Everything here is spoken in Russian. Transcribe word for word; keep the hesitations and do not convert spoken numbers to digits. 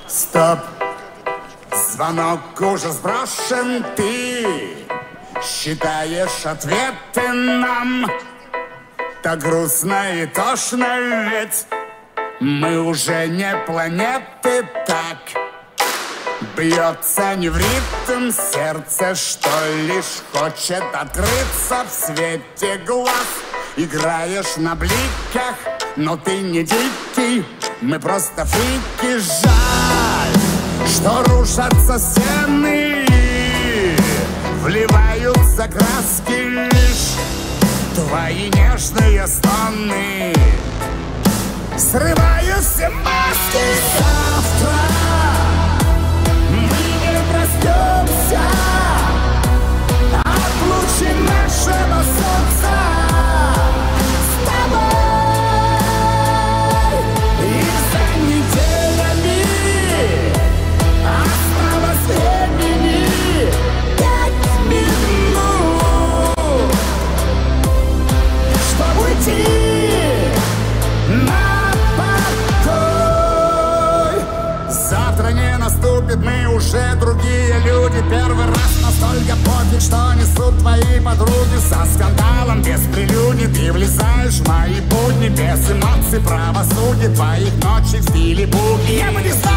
Стоп! Звонок уже сброшен, ты считаешь ответы нам. Так грустно и тошно, ведь мы уже не планеты. Так бьется не в ритм сердце, что лишь хочет открыться в свете глаз. Играешь на бликах, но ты не дикий, мы просто фрики. Жаль, что рушатся стены, вливаются краски лишь твои нежные стоны. Срываю все маски. Завтра мы не проснемся от лучей нашего солнца. С тобой и за неделями осталось времени пять минут, чтобы уйти на покой. Завтра не наступит, мы уже другие люди. Первый раз настолько пофиг, что несут твои подруги. Со скандалом, без прелюдий ты влезаешь в мои будни. Без эмоций, правосудия твоих ночей в стиле буги. Я бы не знал,